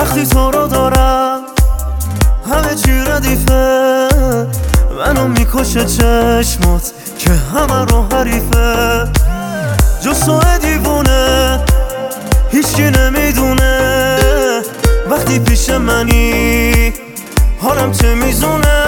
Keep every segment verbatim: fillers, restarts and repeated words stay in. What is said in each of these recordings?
وقتی تو رو دارم همه چی ردیفه، منو میکشه چشمات که همه رو حریفه. جز تو دیوونه هیچکی نمیدونه وقتی پیش منی حالم چه میزونه.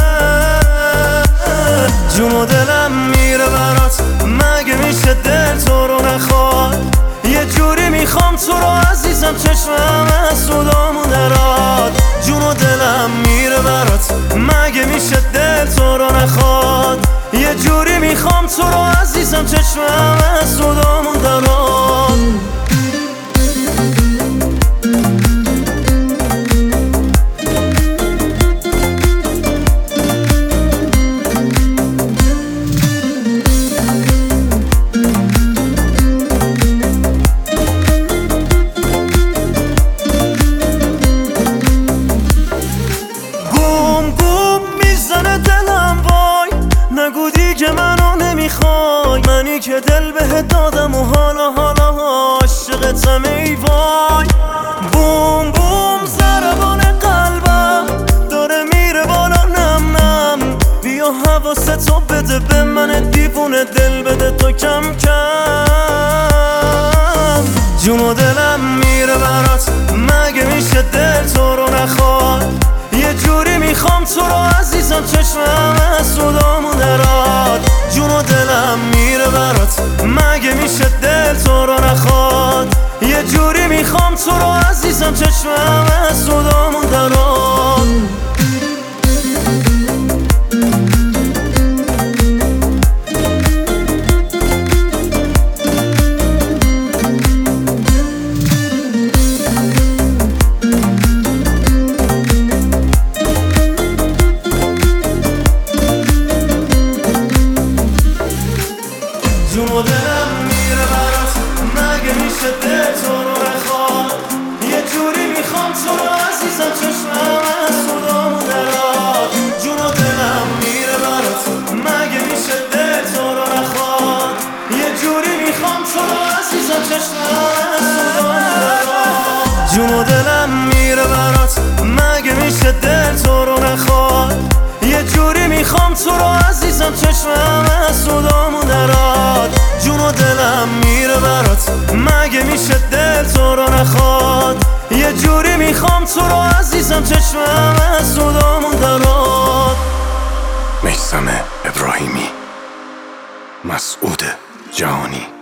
جون و دلم میره برات، مگه میشه دل تو رو نخواد؟ یه جوری میخوام تو رو عزیزم، چشمم از صدامون دراد. جون و دلم میره برات، مگه میشه دل تو رو نخواد؟ یه جوری میخوام تو رو عزیزم، چشمم از صدامون دراد. که منو نمیخوای، منی که دل بهت دادم و حالا حالا عاشقتم ای وای. بوم بوم ضربان قلبم داره میره بالا نم نم، بیا حواستو بده به من دیوونه، دل بده تو کم کم. جون و دلم میره برات، مگه میشه دل تو رو نخواد؟ یه جوری میخوام تو رو عزیزم، چشمم از صدامون دراد. جون و دلم میره برات، مگه میشه دل تو رو نخواد؟ یه جوری میخوام تو رو عزیزم، چشمم از صدامون دراد. جون و دلم میره برات، مگه میشه دل تو رو نخواد؟ یه جوری میخوام تو رو عزیزم، چشمم از صدامون دراد. جون و دلم میره برات، مگه میشه دل تو رو نخواد؟ یه جوری میخوام تو رو عزیزم، چشمم از صدامون دراد. جون و دلم میره برات، مگه میشه دل تو رو نخواد؟ یه جوری میخوام تو رو عزیزم، چشمم از صدامون دراد. جون و دلم میره برات، مگه میشه دل تو رو نخواد؟ یه جوری میخوام تو رو عزیزم، چشمم از صدامون دراد. میثم ابراهیمی، مسعود جهانی.